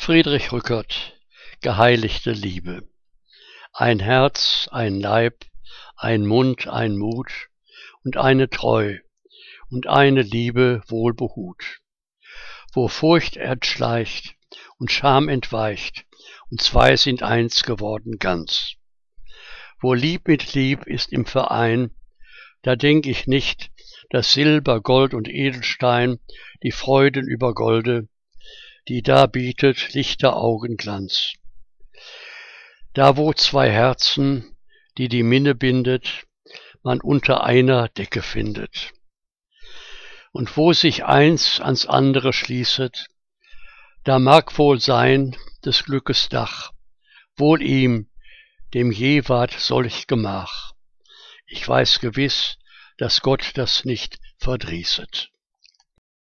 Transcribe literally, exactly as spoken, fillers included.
Friedrich Rückert: Geheiligte Liebe. Ein Herz, ein Leib, ein Mund, ein Mut und eine Treu und eine Liebe wohlbehuht. Wo Furcht entschleicht und Scham entweicht und zwei sind eins geworden ganz. Wo Lieb mit Lieb ist im Verein, da denk ich nicht, dass Silber, Gold und Edelstein die Freuden über Golde, die da bietet lichter Augenglanz. Da wo zwei Herzen, die die Minne bindet, man unter einer Decke findet. Und wo sich eins ans andere schließet, da mag wohl sein des Glückes Dach, wohl ihm, dem je ward solch Gemach. Ich weiß gewiss, dass Gott das nicht verdrießet.